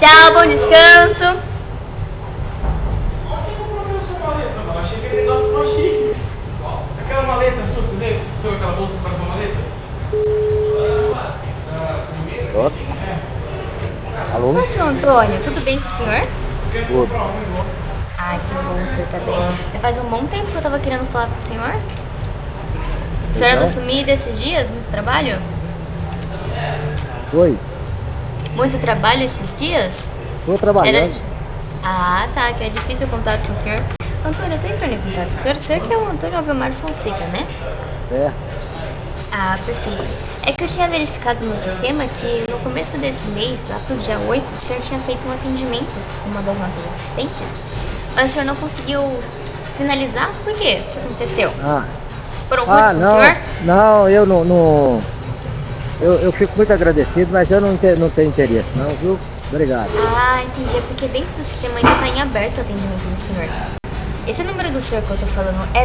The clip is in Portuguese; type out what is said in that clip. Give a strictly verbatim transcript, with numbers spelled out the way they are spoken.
Tchau, bom descanso. Ontem eu comprei essa maleta, mano. Achei que ele negócio mais chique. Aquela maleta sua, você lembra? Você viu aquela bolsa que parece uma maleta? Alô? Oi, seu Antônio, tudo bem com o senhor? Quer comprar um igual? Ai, que bom, o senhor tá bem. Já faz um bom tempo que eu tava querendo falar com o senhor. O senhor anda sumido esses dias? Muito trabalho? Oi, Muito trabalho esses dias? tô trabalhando. Era... Ah, tá, que é difícil o contato com o senhor. Antônio, eu tô entrando em contato com o senhor. O senhor que é o Antônio Alvemar Fonseca, né? É, Ah, perfeito. É que eu tinha verificado no sistema que no começo desse mês, lá pro dia oito, o senhor tinha feito um atendimento com uma das nossas assistentes, mas o senhor não conseguiu finalizar. Por quê? O que aconteceu? ah, Foram ah rudes com o não, senhor? não, eu não, não eu, eu fico muito agradecido, mas eu não, te- não tenho interesse não, viu? Obrigado. Ah, entendi. É porque dentro do sistema ainda tá em aberto o atendimento do senhor. Esse número do senhor que eu tô falando é